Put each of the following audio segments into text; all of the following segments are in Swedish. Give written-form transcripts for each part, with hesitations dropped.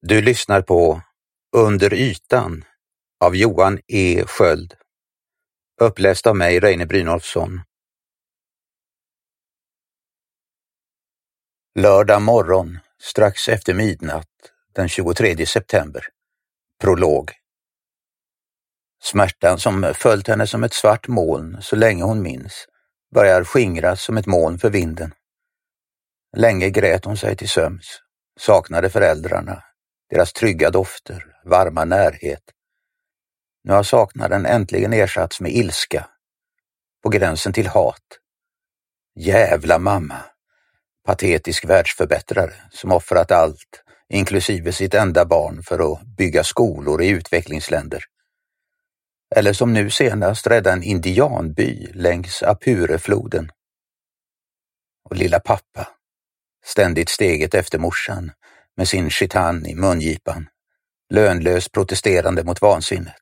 Du lyssnar på Under ytan av Johan E. Sköld. Uppläst av mig, Reine Brynolfsson. Lördag morgon, strax efter midnatt, den 23 september. Prolog. Smärtan som följt henne som ett svart moln så länge hon minns börjar skingras som ett moln för vinden. Länge grät hon sig till sömns, saknade föräldrarna, deras trygga dofter, varma närhet. Nu har saknaden äntligen ersatts med ilska, på gränsen till hat. Jävla mamma, patetisk världsförbättrare som offrat allt, inklusive sitt enda barn, för att bygga skolor i utvecklingsländer. Eller som nu senast rädda en indianby längs Apurefloden. Och lilla pappa, ständigt steget efter morsan, med sin chitan i mungipan, lönlös protesterande mot vansinnet.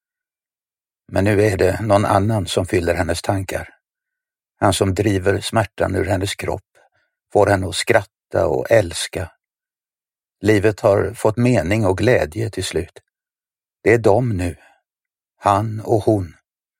Men nu är det någon annan som fyller hennes tankar. Han som driver smärtan ur hennes kropp, får henne att skratta och älska. Livet har fått mening och glädje till slut. Det är de nu, han och hon.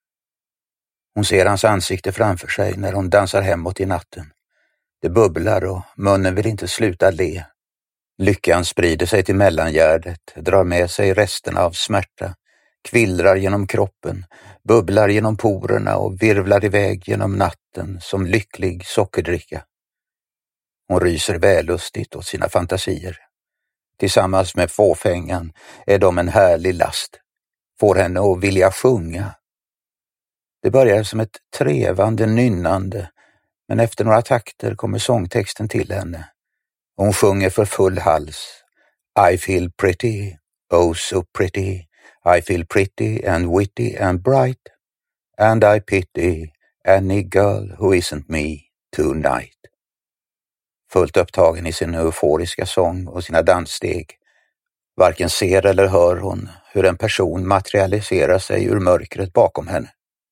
Hon ser hans ansikte framför sig när hon dansar hemåt i natten. Det bubblar och munnen vill inte sluta le. Lyckan sprider sig till mellangärdet, drar med sig resterna av smärta, kvillrar genom kroppen, bubblar genom porerna och virvlar iväg genom natten som lycklig sockerdricka. Hon ryser vällustigt åt sina fantasier. Tillsammans med fåfängan är de en härlig last, får henne att vilja sjunga. Det börjar som ett trevande nynnande, men efter några takter kommer sångtexten till henne. Hon sjunger för full hals. I feel pretty, oh so pretty. I feel pretty and witty and bright. And I pity any girl who isn't me tonight. Fullt upptagen i sin euforiska sång och sina danssteg. Varken ser eller hör hon hur en person materialiserar sig ur mörkret bakom henne.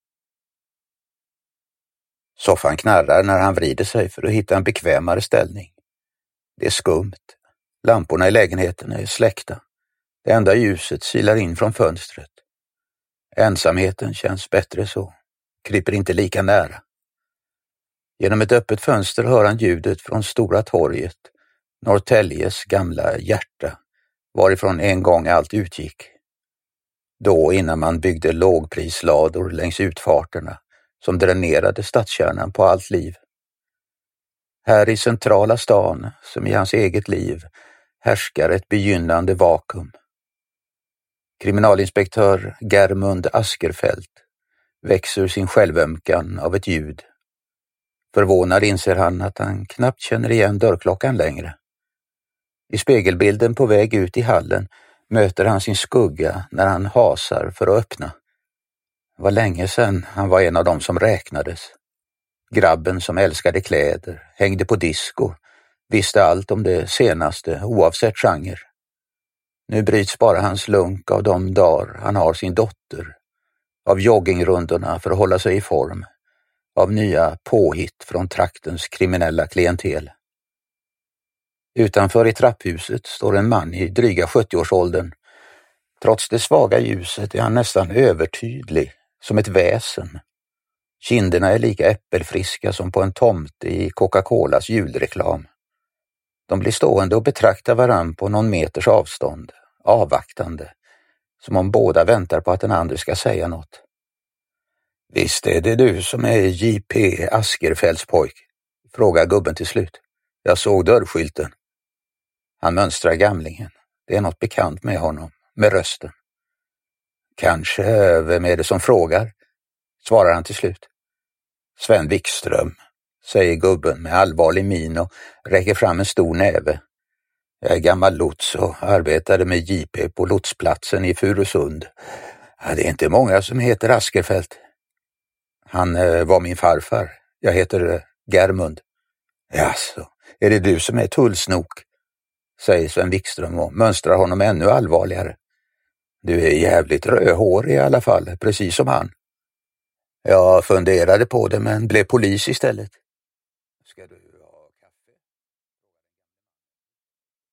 Soffan knarrar när han vrider sig för att hitta en bekvämare ställning. Det är skumt. Lamporna i lägenheten är släckta. Det enda ljuset silar in från fönstret. Ensamheten känns bättre så. Kryper inte lika nära. Genom ett öppet fönster hör han ljudet från Stora torget, Norrtäljes gamla hjärta, varifrån en gång allt utgick. Då innan man byggde lågprislador längs utfarterna som dränerade stadskärnan på allt liv. Här i centrala stan, som i hans eget liv, härskar ett begynnande vakuum. Kriminalinspektör Germund Askerfelt växer sin självömkan av ett ljud. Förvånad inser han att han knappt känner igen dörrklockan längre. I spegelbilden på väg ut i hallen möter han sin skugga när han hasar för att öppna. Det var länge sedan han var en av dem som räknades. Grabben som älskade kläder, hängde på disco, visste allt om det senaste oavsett genre. Nu bryts bara hans lunk av de dagar han har sin dotter, av joggingrundorna för att hålla sig i form, av nya påhitt från traktens kriminella klientel. Utanför i trapphuset står en man i dryga 70-årsåldern. Trots det svaga ljuset är han nästan övertydlig, som ett väsen. Kinderna är lika äppelfriska som på en tomte i Coca-Colas julreklam. De blir stående och betraktar varann på någon meters avstånd, avvaktande, som om båda väntar på att den andra ska säga något. Visst är det du som är J.P. Askerfeldts pojk, frågar gubben till slut. Jag såg dörrskylten. Han mönstrar gamlingen. Det är något bekant med honom, med rösten. Kanske, vem är det som frågar? Svarar han till slut. Sven Wikström, säger gubben med allvarlig min och räcker fram en stor näve. Jag är gammal lots och arbetade med JP på lotsplatsen i Furusund. Ja, det är inte många som heter Askerfeldt. Han var min farfar. Jag heter Germund. Jaså, är det du som är tullsnok? Säger Sven Wikström och mönstrar honom ännu allvarligare. Du är jävligt rödhårig i alla fall, precis som han. Jag funderade på det men blev polis istället. Ska du